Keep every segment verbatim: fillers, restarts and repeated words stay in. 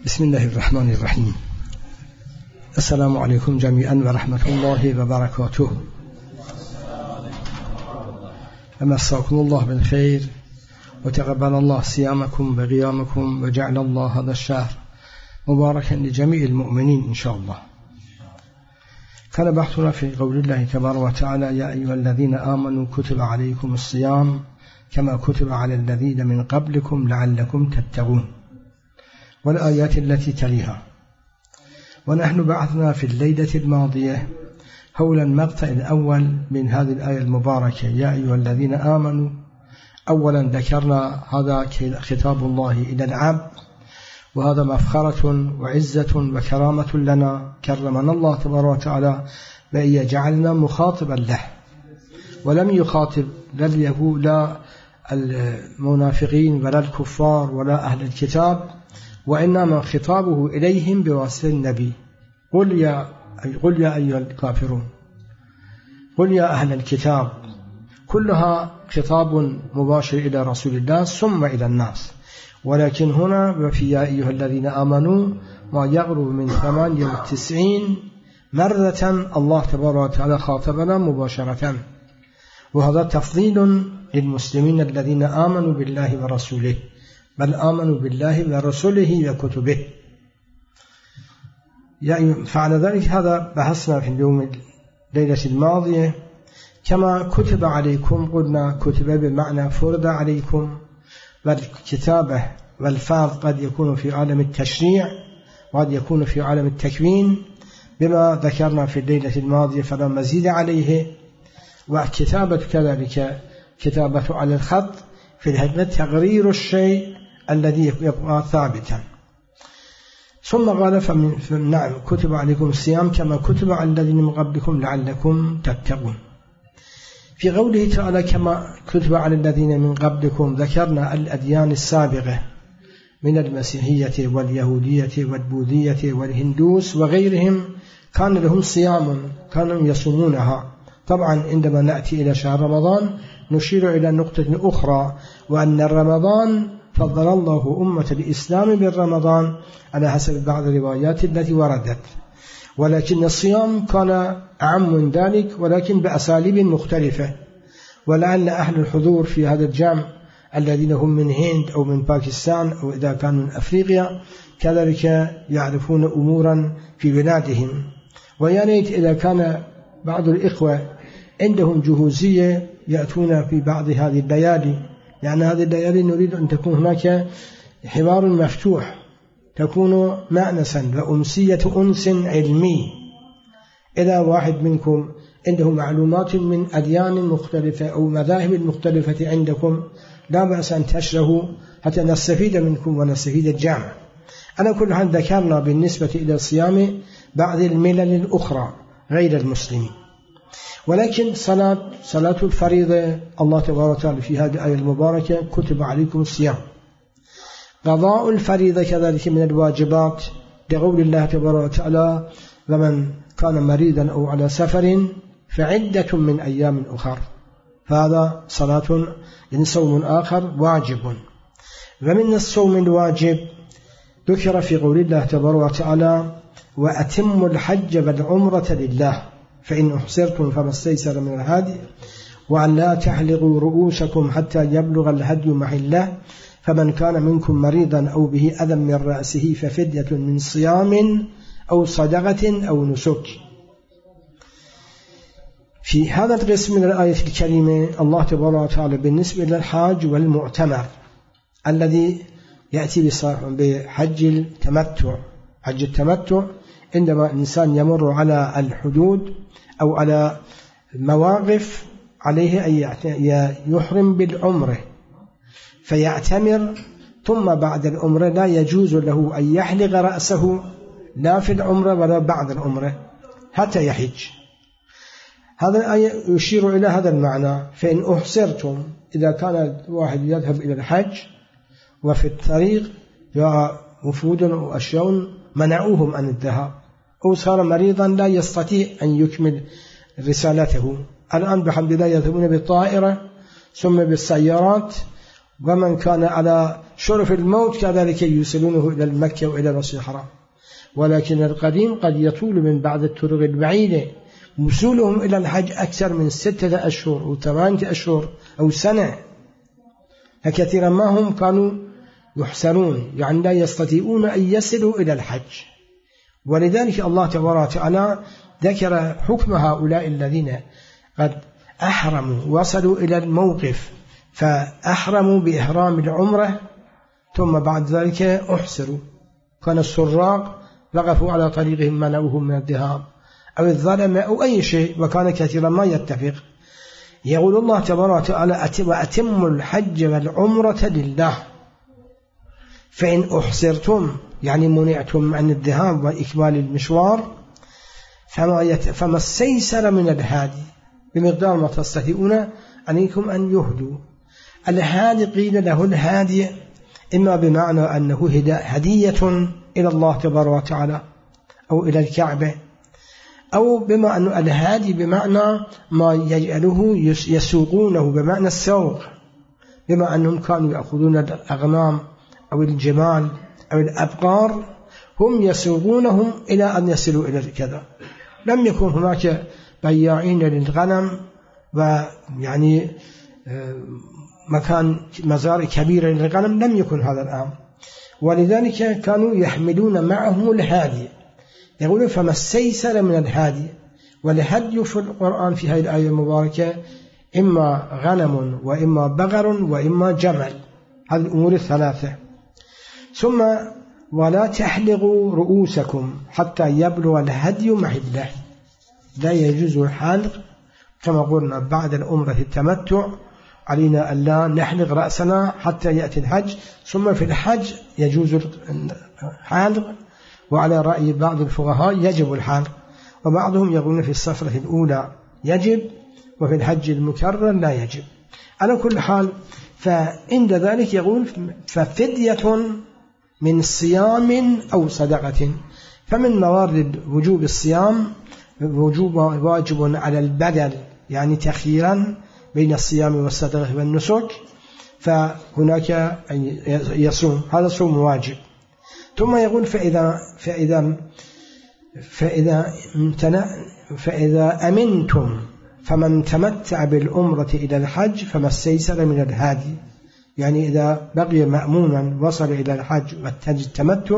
بسم الله الرحمن الرحيم. السلام عليكم جميعا ورحمة الله وبركاته. أمساكم الله بالخير وتقبل الله صيامكم وقيامكم وجعل الله هذا الشهر مباركا لجميع المؤمنين إن شاء الله. كان بحثنا في قول الله تبارك وتعالى: يا أيها الذين آمنوا كتب عليكم الصيام كما كتب على الذين من قبلكم لعلكم تتقون، والآيات التي تليها. ونحن بعثنا في الليلة الماضية حول المقطع الأول من هذه الآية المباركة: يا أيها الذين آمنوا. أولا ذكرنا هذا خطاب الله إلى العبد، وهذا مفخرة وعزة وكرامة لنا، كرمنا الله تبارك وتعالى بأن يجعلنا مخاطبا له، ولم يخاطب لا اليهود لا المنافقين ولا الكفار ولا أهل الكتاب، وإنما خطابه إليهم بواسطة النبي. قل يا قل يا أيها الكافرون، قل يا أهل الكتاب، كلها خطاب مباشر إلى رسول الله ثم إلى الناس. ولكن هنا وفي يا أيها الذين آمنوا ما يقرب من ثمانية وتسعين مرة الله تبارك وتعالى خاطبنا مباشرة، وهذا تفضيل للمسلمين الذين آمنوا بالله ورسوله، بل آمنوا بالله ورسوله وكتبه. يعني فعلى ذلك هذا بحثنا في اليوم الليلة الماضية. كما كتب عليكم، قلنا كتب بمعنى فرض عليكم، والكتابة والفرض قد يكون في عالم التشريع وقد يكون في عالم التكوين، بما ذكرنا في الليلة الماضية فلا مزيد عليه. وكتابة كذلك كتابة على الخط في الهدف تغيير الشيء الذي يبقى ثابتا. ثم قال فمن نعم كتب عليكم الصيام كما كتب على الذين من قبلكم لعلكم تتقون. في قوله تعالى كما كتب على الذين من قبلكم، ذكرنا الأديان السابقة من المسيحية واليهودية والبوذية والهندوس وغيرهم كان لهم صيام كانوا يصومونها. طبعا عندما نأتي إلى شهر رمضان نشير إلى نقطة أخرى، وأن رمضان فضل الله أمة الإسلام بالرمضان على حسب بعض الروايات التي وردت، ولكن الصيام كان أعم من ذلك ولكن بأساليب مختلفة. ولعل أهل الحضور في هذا الجمع الذين هم من هند أو من باكستان أو إذا كانوا من أفريقيا كذلك يعرفون أمورا في بلادهم. وياريت إذا كان بعض الإخوة عندهم جهوزية يأتون في بعض هذه الليالي، يعني هذه الليالي نريد أن تكون هناك حوار مفتوح، تكون مأنسا وأمسية أنس علمي. إذا واحد منكم عنده معلومات من أديان مختلفة أو مذاهب مختلفة عندكم لا بأس أن تشرحوا حتى نستفيد منكم ونستفيد الجامع. أنا كل حال ذكرنا بالنسبة إلى الصيام بعض الملل الأخرى غير المسلمين، ولكن صلاة صلاة الفريضة الله تبارك وتعالى في هذه الآية المباركة كتب عليكم الصيام. قضاء الفريضة كذلك من الواجبات، لقول الله تبارك وتعالى: ومن كان مريضا أو على سفر فعدة من أيام أخر. فهذا صلاة يعني صوم آخر واجب. ومن الصوم الواجب ذكر في قول الله تبارك وتعالى: وأتموا الحج والعمرة لله فإن أحصرتم فما استيسر من الهدي وأن لا تحلقوا رؤوسكم حتى يبلغ الهدي محله فمن كان منكم مريضا أو به أذى من رأسه ففدية من صيام أو صدقة أو نسك. في هذا القسم من الآية الكريمة الله تبارك وتعالى بالنسبة للحاج والمعتمر الذي يأتي بحج التمتع. حج التمتع عندما إنسان يمر على الحدود أو على مواقف عليه أن يحرم بالعمرة فيعتمر، ثم بعد العمرة لا يجوز له أن يحلق رأسه لا في العمرة ولا بعد العمرة حتى يحج. هذا الآية يشير إلى هذا المعنى. فإن أحصرتم، إذا كان واحد يذهب إلى الحج وفي الطريق جاء وفود وأشياء منعوهم عن الذهاب، أو صار مريضا لا يستطيع أن يكمل رسالته. الآن بحمد الله يذهبون بالطائرة ثم بالسيارات ومن كان على شرف الموت كذلك يوصلونه إلى المكة وإلى المسجد الحرام. ولكن القديم قد يطول من بعد الطرق البعيدة وصولهم إلى الحج أكثر من ستة أشهر أو ثمانية أشهر أو سنة، فكثيرا ما هم كانوا يحسرون، يعني لا يستطيعون أن يصلوا إلى الحج. ولذلك الله تبارك وتعالى ذكر حكم هؤلاء الذين قد أحرموا وصلوا إلى الموقف فأحرموا بإحرام العمرة ثم بعد ذلك أحسروا، كان السراق وقفوا على طريقهم منعوهم من الذهاب أو الظلم أو أي شيء، وكان كثيرا ما يتفق. يقول الله تبارك وتعالى وأتموا الحج والعمرة لله، فإن أحسرتم يعني منعتم عن الذهاب وإكمال المشوار فما, يت... فما استيسر من الهادي بمقدار ما تستطيعون عليكم أن يهدوا. الهادي قيل له الهادي إما بمعنى أنه هدية إلى الله تبارك وتعالى أو إلى الكعبة، أو بما أن الهادي بمعنى ما يجعله يسوقونه بمعنى السوق، بما أنهم كانوا يأخذون الأغنام أو الجمال أو الأبقار هم يسوقونهم إلى أن يصلوا إلى كذا. لم يكن هناك بياعين للغنم ويعني مكان مزار كبير للغنم، لم يكن هذا الآن، ولذلك كانوا يحملون معهم الهادي. يقولون فما استيسر من الهادي، والهدي في القرآن في هذه الآية المباركة إما غنم وإما بقر وإما جمل، هذه الأمور الثلاثة. ثم ولا تحلقوا رؤوسكم حتى يبلغ الهدي محله، لا يجوز الحلق كما قلنا بعد العمرة التمتع، علينا أن لا نحلق رأسنا حتى يأتي الحج، ثم في الحج يجوز الحلق، وعلى رأي بعض الفقهاء يجب الحلق، وبعضهم يقولون في السفرة الأولى يجب وفي الحج المكرر لا يجب. على كل حال فعند ذلك يقول ففدية من صيام أو صدقة، فمن موارد وجوب الصيام وجوب واجب على البدل، يعني تخييرا بين الصيام والصدقة والنسك، فهناك يصوم، هذا صوم واجب. ثم يقول فإذا فإذا فإذا فإذا أمنتم فمن تمتع بالعمرة إلى الحج فما استيسر من الهادي، يعني إذا بقي مأمونا وصل إلى الحج والتمتع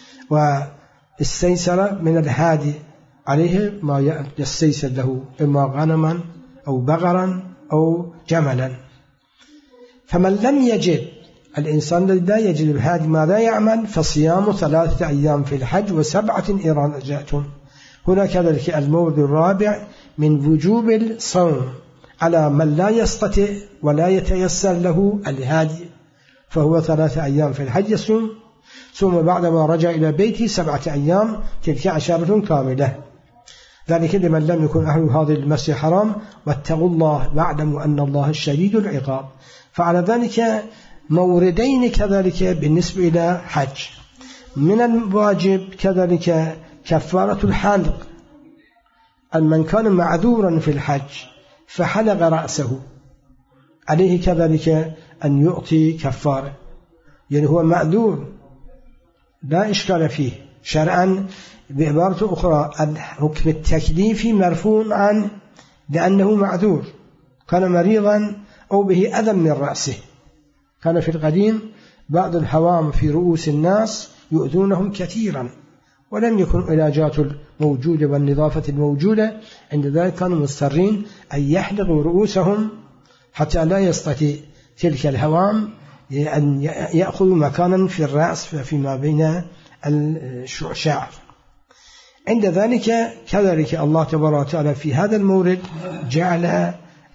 واستيسر من الهادي عليه ما يستيسر له، إما غنما أو بقرا أو جملا. فمن لم يجد، الإنسان الذي لا يجد الهادي ماذا يعمل؟ فصيام ثلاثة أيام في الحج وسبعة إن رجعتم. هنا كذلك المورد الرابع من وجوب الصوم على من لا يستطيع ولا يتيسر له الهادي، فهو ثلاثة أيام في الحج يصوم، ثم بعدما رجع إلى بيته سبعة أيام، تلك عشرة كاملة. ذلك لمن لم يكن أهل هذا المسجد الحرام، واتقوا الله واعلموا أن الله الشديد العقاب. فعلى ذلك موردين كذلك بالنسبة إلى حج. من الواجب كذلك كفارة الحلق، من كان معذورا في الحج فحلق رأسه عليه كذلك أن يعطي كفارة، يعني هو معذور لا إشكال فيه شرعا. بعبارة أخرى الحكم التكليفي مرفوع عنه لأنه معذور، كان مريضا أو به أذى من رأسه. كان في القديم بعض الحوام في رؤوس الناس يؤذونهم كثيرا، ولم يكن علاجات الموجودة والنظافة الموجودة، عند ذلك كانوا مضطرين أن يحلقوا رؤوسهم حتى لا يستطيع تلك الهوام أن يأخذوا مكانا في الرأس فيما بين الشعر. عند ذلك كذلك الله تبارك وتعالى في هذا المورد جعل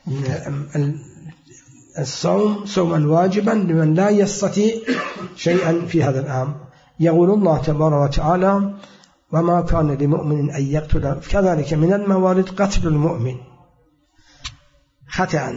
الصوم صوما واجبا لمن لا يستطيع شيئا في هذا العام. يقول الله تبارك وتعالى وما كان لمؤمن أن يقتل، كذلك من الموارد قتل المؤمن خطأ،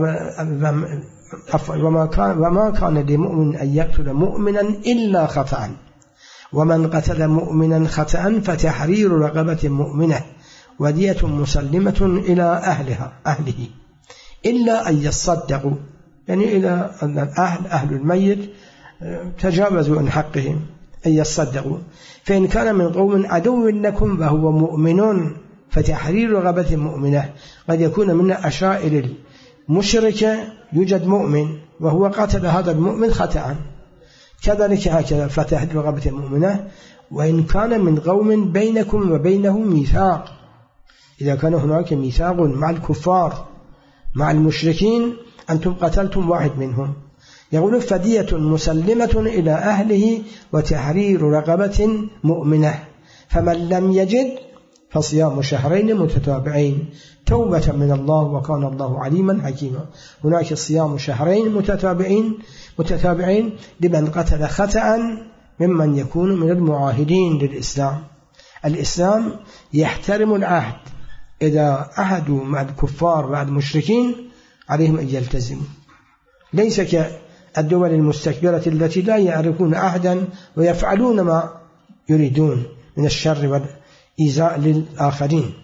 وما كان وما كان لمؤمن أن يقتل مؤمنا إلا خطأ، ومن قتل مؤمنا خطأ فتحرير رقبة مؤمنة ودية مسلمة إلى أهلها أهله إلا أن يصدقوا، يعني إلى أن الأهل أهل الميت تجاوزوا عن حقهم أن يصدقوا. فإن كان من قوم عدو لكم فهو مؤمن فتحرير رغبة مؤمنة. قد يكون من أشائر المشركة يوجد مؤمن وهو قتل هذا المؤمن خطأ، كذلك هكذا فتحرير رغبة مؤمنة. وإن كان من قوم بينكم وبينهم ميثاق، إذا كان هناك ميثاق مع الكفار مع المشركين أنتم قتلتم واحد منهم، يقول فدية مسلمة إلى أهله وتحرير رقبة مؤمنة، فمن لم يجد فصيام شهرين متتابعين توبة من الله وكان الله عليما حكيما. هناك صيام شهرين متتابعين متتابعين لمن قتل خطأ ممن يكون من المعاهدين للإسلام. الإسلام يحترم العهد، إذا عهدوا مع الكفار مع المشركين عليهم أن يلتزموا، ليس كالدول المستكبرة التي لا يعرفون عهدا ويفعلون ما يريدون من الشر والإيذاء للآخرين.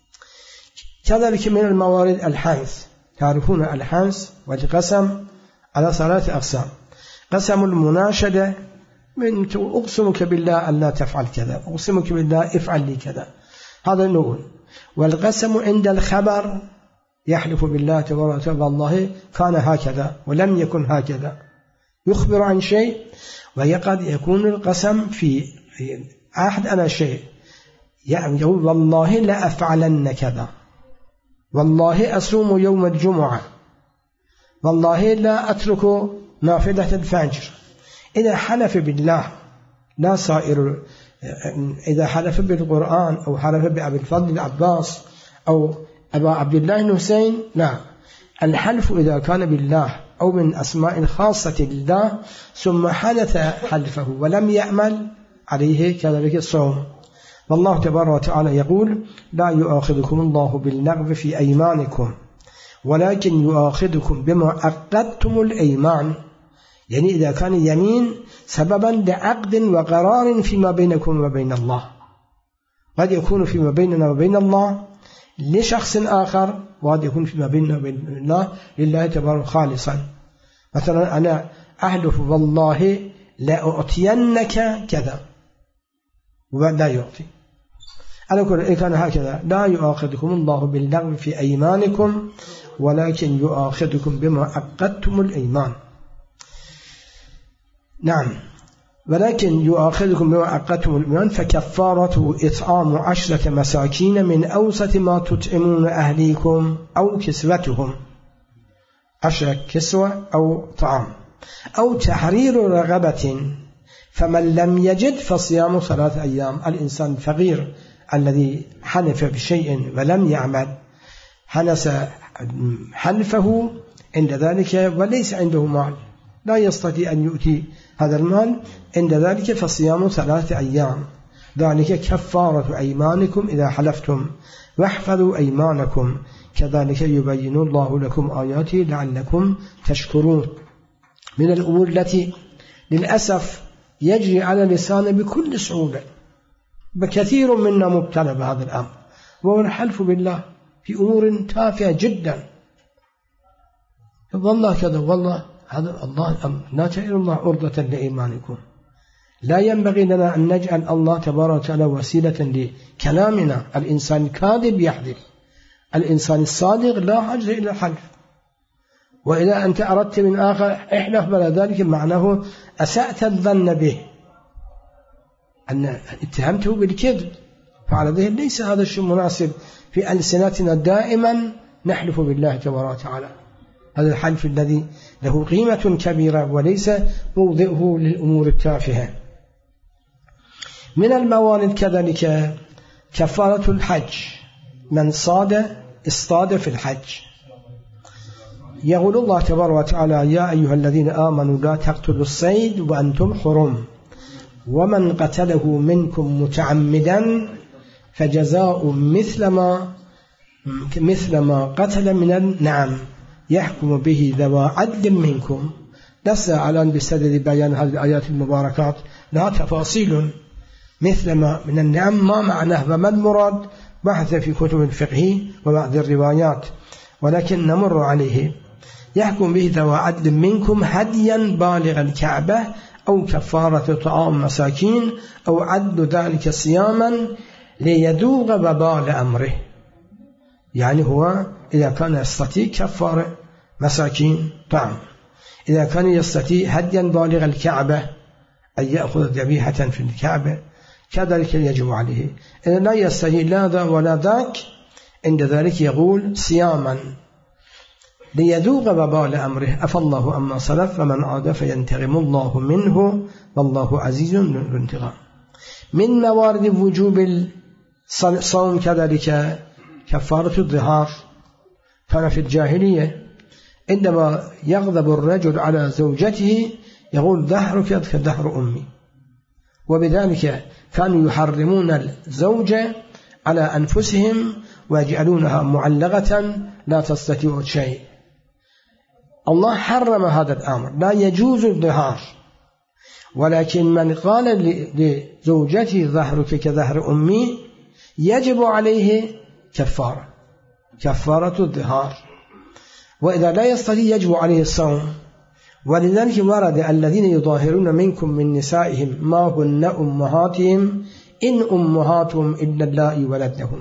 كذلك من الموارد الحنث، تعرفون الحنث والقسم على ثلاث أقسام. قسم المناشدة من أقسمك بالله أن لا تفعل كذا، أقسمك بالله افعل لي كذا، هذا نوع. والقسم عند الخبر يحلف بالله تبارك وتعالى والله كان هكذا ولم يكن هكذا، يخبر عن شيء. وقد يكون القسم في عهد على شيء، يعني يقول والله لا أفعلن كذا، والله أصوم يوم الجمعة، والله لا أترك نافلة الفجر. إذا حلف بالله لا صائر، إذا حلف بالقرآن أو حلف بأبي الفضل العباس أو أبا عبد الله الحسين، لا، الحلف إذا كان بالله أو من أسماء خاصة لله ثم حدث حلفه ولم يعمل عليه كذلك الصوم. والله تبارك وتعالى يقول لا يؤاخذكم الله باللغو في أيمانكم ولكن يؤاخذكم بما عقدتم الأيمان، يعني إذا كان يمين سببا لعقد وقرار فيما بينكم وبين الله. قد يكون فيما بيننا وبين الله لشخص آخر، وقد يكون فيما بيننا وبين الله لله تبارك خالصا. مثلا أنا أحلف والله لا أعطينك كذا ولا يعطي، أنا أقول إن كان هكذا لا يؤاخذكم الله باللغو في أيمانكم ولكن يؤاخذكم بما عقدتم الأيمان. نعم، ولكن يؤاخذكم بما عقدتم الأيمان فكفارته إطعام عشرة مساكين من أوسط ما تطعمون أهليكم أو كسوتهم، عشرة كسوة أو طعام، أو تحرير رغبة، فمن لم يجد فصيام ثلاث أيام. الإنسان الفقير الذي حنف بشيء ولم يعمل، حنس حنفه عند ذلك وليس عنده مال، لا يستطيع أن يؤتي هذا المال، عند ذلك فصيام ثلاثة أيام، ذلك كفارة أيمانكم إذا حلفتم واحفظوا أيمانكم كذلك يبين الله لكم آياته لعلكم تشكرون. من الأمور التي للأسف يجري على اللسان بكل صعوبة، بكثير منا مبتلى بهذا الأمر، وهو الحلف بالله في أمور تافهة جدا. والله كذا، والله هذا الله لا تجعل الله عرضة لإيمانكم. لا ينبغي لنا أن نجعل الله تبارك وتعالى وسيلة لكلامنا. الإنسان الكاذب يحلف، الإنسان الصادق لا حاجة إلى الحلف. وإذا أنت أردت من آخر احلف بلا ذلك معناه أسأت الظن به، أن اتهمته بالكذب، فعلى ذلك ليس هذا الشيء مناسب في ألسنتنا. دائما نحلف بالله تبارك وتعالى، هذا الحلف الذي له قيمة كبيرة وليس موضعه للأمور التافهة. من الموارد كذلك كفارة الحج، من صاد اصطاد في الحج. يقول الله تبارك وتعالى يا أيها الذين آمنوا لا تقتلوا الصيد وأنتم حرم ومن قتله منكم متعمدا فجزاء مثل ما مثل ما قتل من النعم يحكم به ذوى عدل منكم. لسه الآن بسبب بيان هذه الآيات المباركات لها تفاصيل، مثل ما من النعم ما معناه وما المراد بحث في كتب الفقه وبعض الروايات، ولكن نمر عليه. يحكم به ذو عدل منكم هديا بالغ الكعبة أو كفارة طعام مساكين أو عد ذلك صياما ليذوق وبال أمره. يعني هو إذا كان يستطيع كفارة مساكين طعام، إذا كان يستطيع هديا بالغ الكعبة أن يأخذ ذبيحة في الكعبة كذلك يجب عليه. إذا لا يستطيع لا ذا ولا ذاك عند ذلك يقول صياما ليذوق وبال أمره أفى الله أما سلف ومن عاد فينتقم الله منه والله عزيز ذو انتقام. من موارد وجوب الصوم كذلك كفارة الظهار. كان في الجاهلية عندما يغضب الرجل على زوجته يقول ظهرك كظهر أمي، وبذلك كانوا يحرمون الزوجة على أنفسهم ويجعلونها معلقة لا تستطيع شيء. الله حرم هذا الأمر، لا يجوز الظهار، ولكن من قال لزوجته ظهرك كظهر أمي يجب عليه كفارة كفارة الظهار، وإذا لا يستطيع يجب عليه الصوم. ولذلك ورد الذين يظاهرون منكم من نسائهم ما هن أمهاتهم إن أمهاتهم إلا اللائي ولدنهم.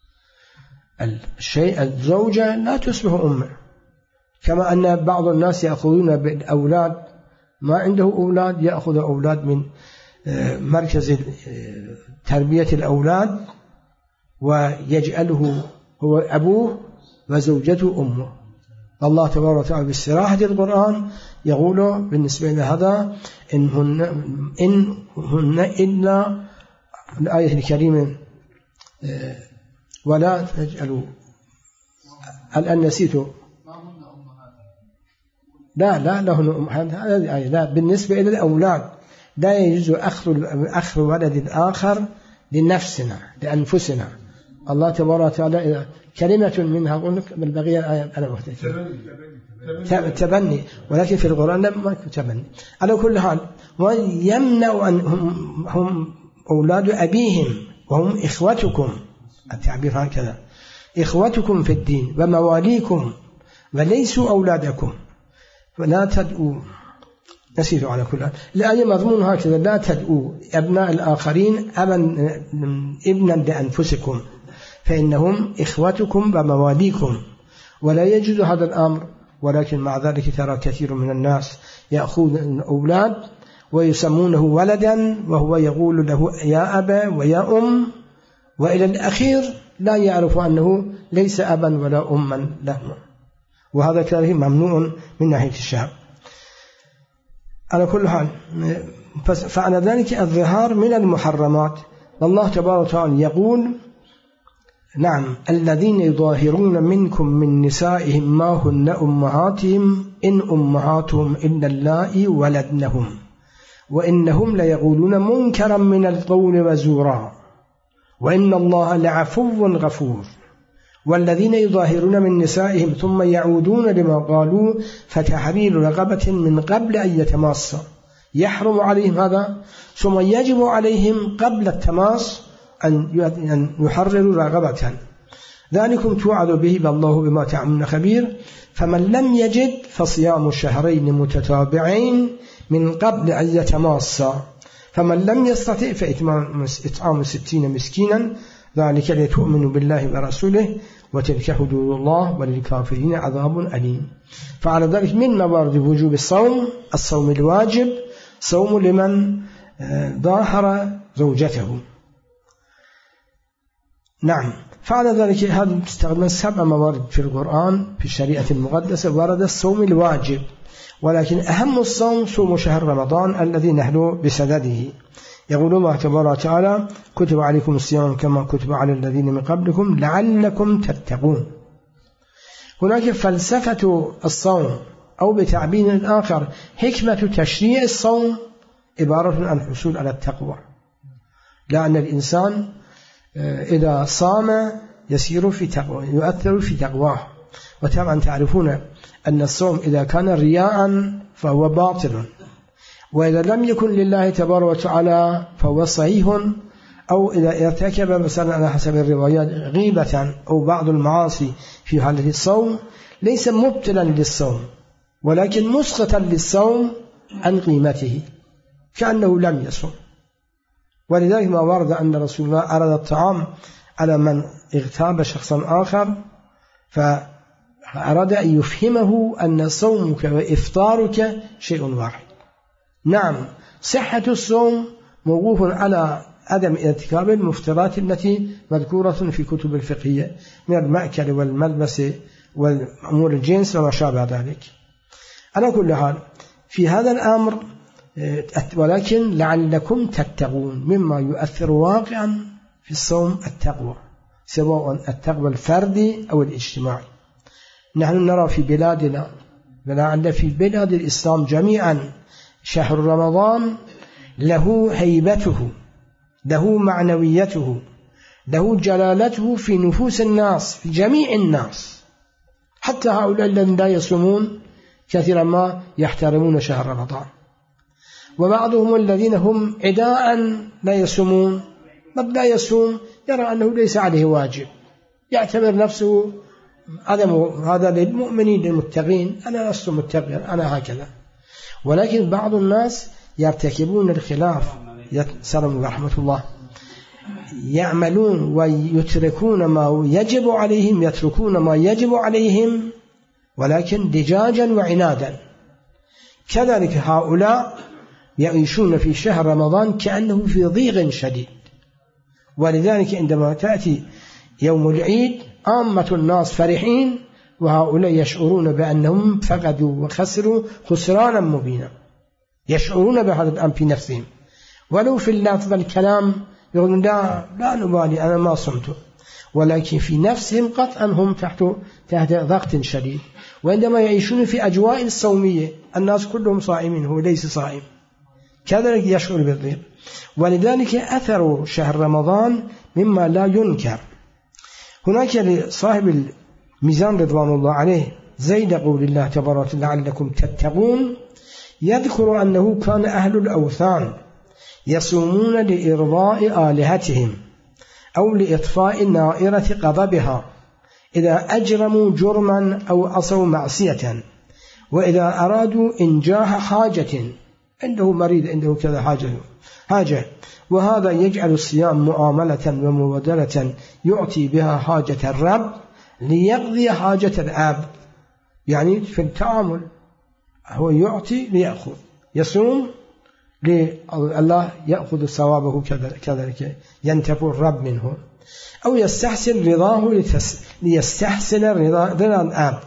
الشيء الزوجة لا تصبح أمه، كما أن بعض الناس يأخذون بالأولاد ما عنده أولاد يأخذ أولاد من مركز تربية الأولاد ويجعله هو أبوه وزوجته أمه. الله تبارك وتعالى بالصراحة القرآن يقول بالنسبة لهذا إن هن, إن هن إلا الآية الكريمة ولا تجعلوا الآن نسيته لا لا لهن أمهات. لا بالنسبة إلى الأولاد لا يجوز أخذ أخذ ولد الآخر لنفسنا لأنفسنا. الله تبارك وتعالى كلمة منها قلنا بالبقية الآية أنا مختلف تبني، ولكن في القرآن ما تبني. على كل حال ويمنع أن هم, هم أولاد أبيهم وهم إخوتكم، التعبير هكذا إخوتكم في الدين ومواليكم وليسوا أولادكم، ولا تدعوا نسيت. على كل حال الآية مضمون هكذا لا تدعوا أبناء الآخرين أبا ابنا لأنفسكم فإنهم إخوتكم ومواليكم، ولا يجوز هذا الأمر. ولكن مع ذلك ترى كثير من الناس يأخذ الأولاد ويسمونه ولدا وهو يقول له يا أبا ويا أم، وإلى الأخير لا يعرف أنه ليس أبا ولا أما له، وهذا كله ممنوع من ناحية الشرع. على كل حال فعلى ذلك الظهار من المحرمات. والله تبارك وتعالى يقول نعم الذين يظاهرون منكم من نسائهم ما هن أمهاتهم إن أمهاتهم إلا اللائي ولدنهم وإنهم ليقولون منكرا من القول وزورا وإن الله لعفو غفور. والذين يظاهرون من نسائهم ثم يعودون لما قالوا فتحرير رقبة من قبل أن يتماسا يحرم عليهم هذا، ثم يجب عليهم قبل التماس أن يحرروا رقبة ذلكم توعد به والله بما تعملون خبير. فمن لم يجد فصيام شهرين متتابعين من قبل أن يتماسا فمن لم يستطع فإطعام ستين مسكينا ذلك لتؤمنوا بالله ورسوله وتلك حدود الله وللكافرين عذاب أليم. فعلى ذلك من موارد وجوب الصوم الصوم الواجب صوم لمن ظاهر زوجته. نعم فعلى ذلك هذا تستخدم سبع موارد في القرآن في الشريعة المقدسة ورد الصوم الواجب، ولكن أهم الصوم صوم شهر رمضان الذي نحن بسدده. يقول الله تبارك وتعالى كتب عليكم الصيام كما كتب على الذين من قبلكم لعلكم تتقون. هناك فلسفة الصوم أو بتعبير آخر حكمة تشريع الصوم عبارة عن الحصول على التقوى، لأن الإنسان إذا صام يسير في تقوى يؤثر في تقواه. وطبعا تعرفون أن الصوم إذا كان رياء فهو باطل، وإذا لم يكن لله تبارك وتعالى فهو صحيح، أو إذا ارتكب مثلا على حسب الروايات غيبة أو بعض المعاصي في حالة الصوم ليس مبتلا للصوم ولكن مسقطا للصوم عن قيمته كأنه لم يصم. ولذلك ما ورد أن رسول الله أراد الطعام على من اغتاب شخصا آخر، فأراد أن يفهمه أن صومك وإفطارك شيء واحد. نعم، صحة الصوم موقوف على عدم ارتكاب المفترات التي مذكورة في كتب الفقهية من المأكل والملبس والأمور الجنس وما شابه ذلك. على كل حال في هذا الأمر ولكن لعلكم تتقون مما يؤثر واقعا في الصوم التقوى، سواء التقوى الفردي أو الاجتماعي. نحن نرى في بلادنا ولعل في بلاد الإسلام جميعا شهر رمضان له هيبته، له معنويته، له جلالته في نفوس الناس، في جميع الناس، حتى هؤلاء الذين لا يصومون كثيرا ما يحترمون شهر رمضان، وبعضهم الذين هم عداء لا يصومون، من لا يصوم يرى أنه ليس عليه واجب، يعتبر نفسه عدم هذا للمؤمنين للمتقين، أنا لست متقيا أنا هكذا. ولكن بعض الناس يرتكبون الخلاف، سلام ورحمة الله، يعملون ويتركون ما يجب عليهم، يتركون ما يجب عليهم ولكن دجاجا وعنادا. كذلك هؤلاء يعيشون في شهر رمضان كأنه في ضيق شديد. ولذلك عندما تأتي يوم العيد عامة الناس فرحين، وهؤلاء يشعرون بأنهم فقدوا وخسروا خسرانا مبينا، يشعرون بهذا الأمر في نفسهم، ولو في اللفظ والكلام يقولون لا لا نبالي أنا ما صمت، ولكن في نفسهم قطعا هم تحت تحت ضغط شديد. وعندما يعيشون في أجواء الصومية الناس كلهم صائمين، هو ليس صائم، كذلك يشعر بالضيق. ولذلك أثر شهر رمضان مما لا ينكر. هناك لصاحب الميزان رضوان الله عليه زيد قول الله تبارك لعلكم تتقون يذكر أنه كان أهل الأوثان يصومون لإرضاء آلهتهم أو لإطفاء نائرة غضبها إذا أجرموا جرما أو عصوا معصية، وإذا أرادوا إنجاح حاجة، عنده مريض عنده كذا حاجة حاجة وهذا يجعل الصيام معاملة ومبادلة يعطي بها حاجة الرب ليقضي حاجة العبد، يعني في التعامل هو يعطي ليأخذ، يصوم الله يأخذ ثوابه كذلك ينتفع الرب منه، أو يستحسن رضاه ليستحسن رضا العبد.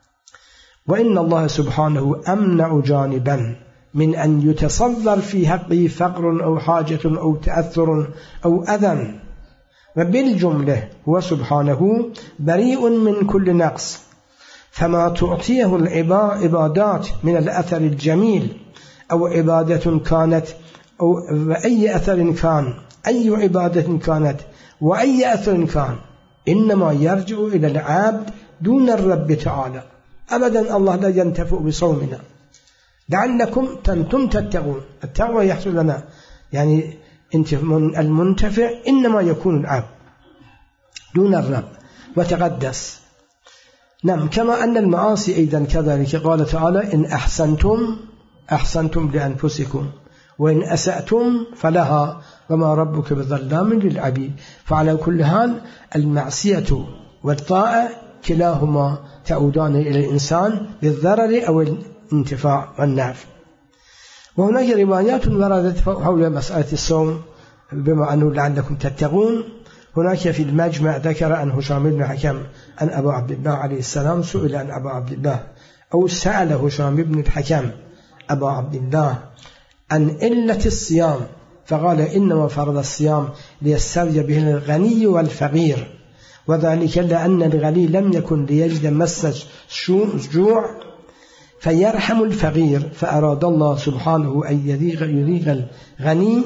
وإن الله سبحانه أمنع جانبا من أن يتصدر في حقه فقر أو حاجة أو تأثر أو أذى، وبالجملة هو سبحانه بريء من كل نقص، فما تعطيه العبادات من الأثر الجميل أو عبادة كانت أو أي أثر كان، أي عبادة كانت وأي أثر كان، إنما يرجع إلى العبد دون الرب تعالى. أبدا الله لا ينتفع بصومنا، لعلكم تنتم تتقون. التقوى يحصل لنا يعني المنتفع إنما يكون العبد دون الرب وتقدس. نعم، كما أن المعاصي أيضا كذلك قال تعالى إن أحسنتم أحسنتم لأنفسكم وإن أسأتم فلها وما ربك بظلام للعبيد. فعلى كل حال المعصية والطاعة كلاهما تعودان إلى الإنسان بالضرر أو الانتفاع والنفع. وهناك روايات وردت حول مسألة الصوم بما أنه لعلكم تتقون. هناك في المجمع ذكر عن هشام بن حكم أن أبا عبد الله عليه السلام سئل عن أبا عبد الله أو سأل هشام بن الحكم أبا عبد الله عن إلة الصيام، فقال إنما فرض الصيام ليستوي به الغني والفقير، وذلك لأن الغني لم يكن ليجد مس الجوع فيرحم الفقير، فأراد الله سبحانه أن يذيق الغني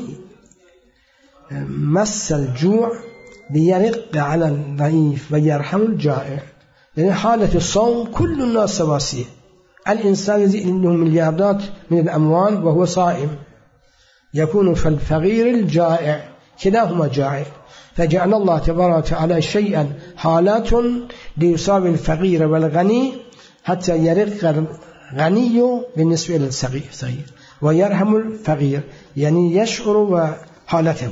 مس الجوع ليرق على الضعيف ويرحم الجائع. لأن حالة الصوم كل الناس سواسية، الإنسان الذي عنده ملياردات من الأموال وهو صائم يكون فالفقير الجائع كلاهما جائع، فجعل الله تبارك وتعالى شيئا حالات ليصاب الفقير والغني حتى يرق غني بالنسبة للصغير ويرحم الفقير، يعني يشعر بحالته.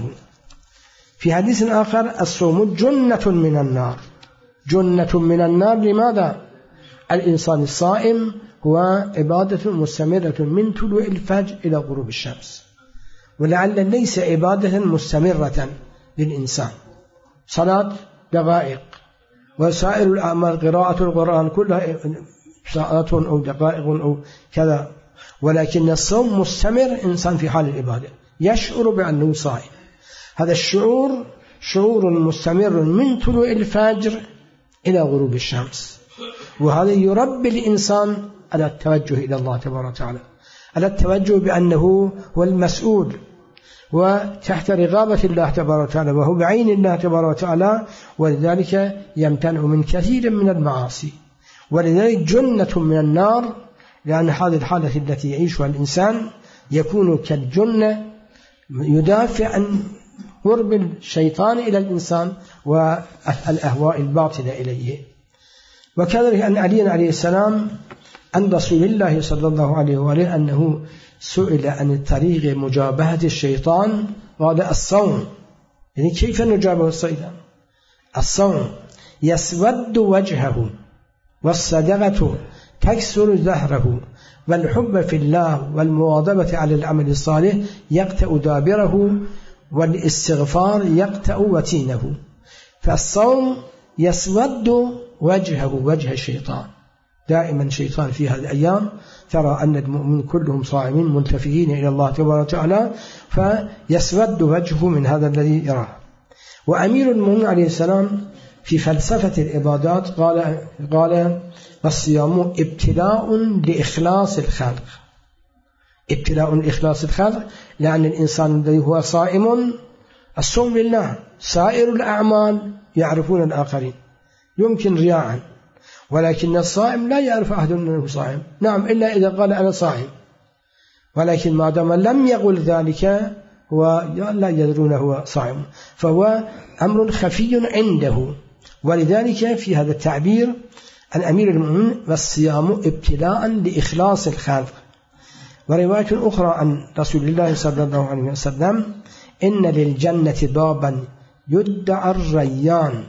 في حديث آخر الصوم جنة من النار، جنة من النار. لماذا؟ الإنسان الصائم هو عبادة مستمرة من طلوع الفجر إلى غروب الشمس، ولعل ليس عبادة مستمرة للإنسان، صلاة دقائق وسائر الأعمال قراءة القرآن كلها ساعات أو دقائق أو كذا، ولكن الصوم مستمر، إنسان في حال العبادة يشعر بأنه صائم. هذا الشعور شعور مستمر من طلوع الفجر إلى غروب الشمس، وهذا يربي الإنسان على التوجه إلى الله تبارك وتعالى، على التوجه بأنه هو المسؤول وتحت رقابة الله تبارك وتعالى، وهو بعين الله تبارك وتعالى، ولذلك يمتنع من كثير من المعاصي. ولذلك جنة من النار، لأن هذه الحالة التي يعيشها الإنسان يكون كالجنة يدافع عن قرب الشيطان إلى الإنسان والأهواء الباطلة إليه. وكذلك أن علي عليه السلام عن رسول الله صلى الله عليه وآله أنه سئل عن طريق مجابهة الشيطان، قال الصوم. يعني كيف نجابه الشيطان؟ الصوم يسود وجهه، والصدقة تكسر ظهره، والحب في الله والمواظبة على العمل الصالح يقطع دابره، والاستغفار يقطع وتينه. فالصوم يسود وجهه، وجه الشيطان. دائما شيطان في هذه الأيام ترى أن المؤمنين كلهم صائمين ملتفين إلى الله تبارك وتعالى، فيسود وجهه من هذا الذي يراه. وأمير المؤمنين عليه السلام في فلسفة العبادات قال قال الصيام ابتلاء لإخلاص الخلق، ابتلاء لإخلاص الخلق، لأن الإنسان الذي هو صائم الصوم لله، سائر الأعمال يعرفون الآخرين يمكن رياءً، ولكن الصائم لا يعرف أحد أنه صائم، نعم إلا إذا قال أنا صائم، ولكن ما دام لم يقل ذلك هو لا يدرون هو صائم، فهو أمر خفي عنده. ولذلك في هذا التعبير عن أمير المؤمنين والصيام ابتلاء لإخلاص الخلق. ورواية أخرى عن رسول الله صلى الله عليه وسلم إن للجنة بابا يدعى الريان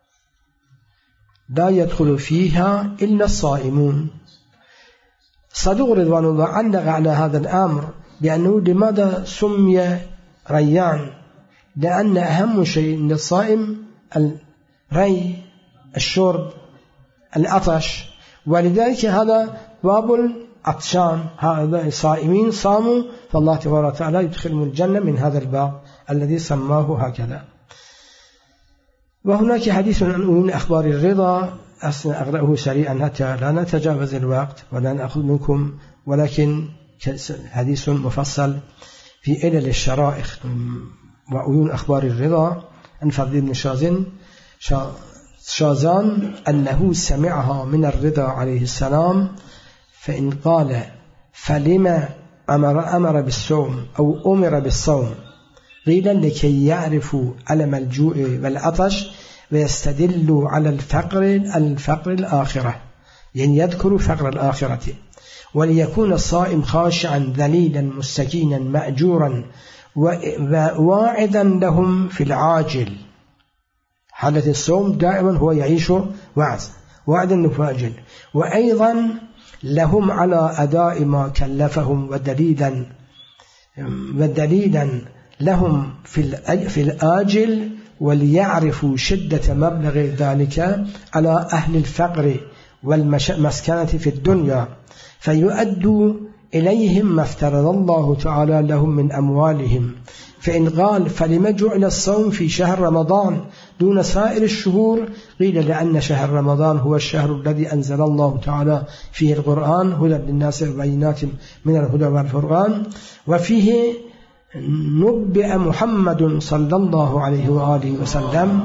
لا يدخل فيها إلا الصائمون. صدوق رضوان الله علق على هذا الأمر بأنه لماذا سمي ريان؟ لأن أهم شيء للصائم الري، الشرب، العطش، ولذلك هذا باب العطشان، هذا الصائمين صاموا فالله تبارك وتعالى يدخلهم الجنة من هذا الباب الذي سماه هكذا. وهناك حديث عن أخبار الرضا أقرأه سريعا حتى لا نتجاوز الوقت ولا نأخذ منكم، ولكن حديث مفصل في علل الشرائح وعيون أخبار الرضا عن فضل بن شازن شازان أنه سمعها من الرضا عليه السلام، فإن قال فلما أمر, أمر بالصوم أو أمر بالصوم قيل لكي يعرفوا ألم الجوع والعطش ويستدلوا على الفقر الفقر الآخرة، يعني يذكر فقر الآخرة، وليكون الصائم خاشعا ذليلا مستكينا مأجورا وواعدا لهم في العاجل. حالة الصوم دائما هو يعيش وعد وعدا نفاجل، وأيضا لهم على أداء ما كلفهم ودليلا ودليلا لهم في الآجل، وليعرفوا شدة مبلغ ذلك على أهل الفقر والمسكنة في الدنيا، فيؤدوا إليهم ما افترض الله تعالى لهم من أموالهم. فإن قال فلما جعل الصوم في شهر رمضان دون سائر الشهور قيل لأن شهر رمضان هو الشهر الذي أنزل الله تعالى فيه القرآن هدى للناس وبينات من الهدى والفرقان، وفيه نبئ محمد صلى الله عليه وآله وسلم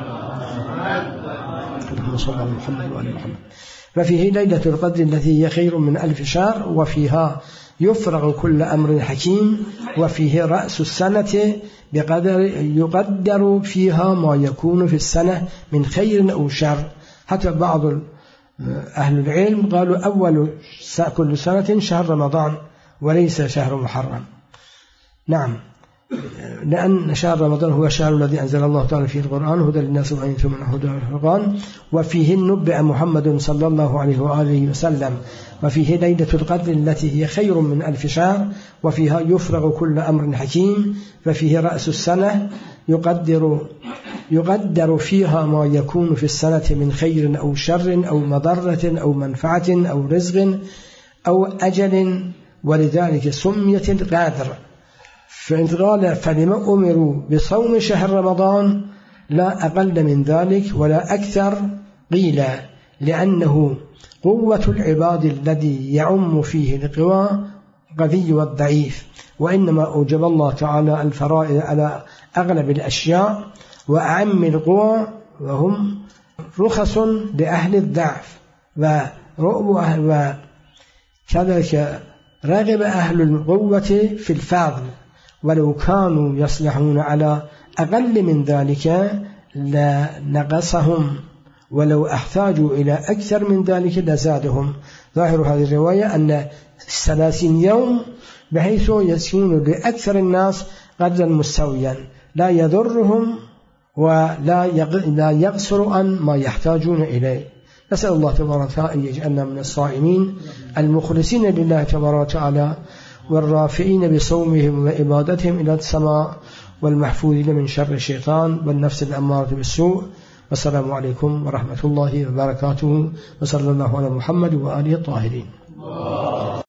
وفيه ليلة القدر التي هي خير من ألف شهر، وفيها يفرغ كل أمر حكيم، وفيه رأس السنة بقدر يقدر فيها ما يكون في السنة من خير أو شر. حتى بعض أهل العلم قالوا أول كل سنة شهر رمضان وليس شهر محرم. نعم، لأن شهر رمضان هو الشهر الذي أنزل الله تعالى فيه القرآن هدى للناس وبينات من الهدى والفرقان، وفيه نبأ محمد صلى الله عليه وآله وسلم، وفيه ليلة القدر التي هي خير من ألف شهر، وفيها يفرغ كل أمر حكيم، ففيه رأس السنة يقدر يقدر فيها ما يكون في السنة من خير أو شر أو مضرة أو منفعة أو رزق أو أجل، ولذلك سميت القادر. فإن قال فلما أمروا بصوم شهر رمضان لا أقل من ذلك ولا أكثر، قيل لأنه قوة العباد الذي يعم فيه القوى قوي والضعيف، وإنما أوجب الله تعالى الفرائض على أغلب الأشياء وأعم القوى، وهم رخص لأهل الضعف ورؤب أهل، وكذلك رغب أهل القوة في الفضل، ولو كانوا يصلحون على أقل من ذلك لنقصهم، ولو احتاجوا إلى أكثر من ذلك لزادهم. ظاهر هذه الرواية أن ثلاثين يوم بحيث يكون لأكثر الناس قدرا مستويا لا يضرهم ولا يقصر عن ما يحتاجون إليه. نسأل الله تبارك وتعالى أن يجعلنا من الصائمين المخلصين لله تبارك وتعالى، والرافعين بصومهم وعبادتهم إلى السماء، والمحفوظين من شر الشيطان والنفس الأمارة بالسوء. والسلام عليكم ورحمة الله وبركاته، وصلى الله على محمد وآله الطاهرين.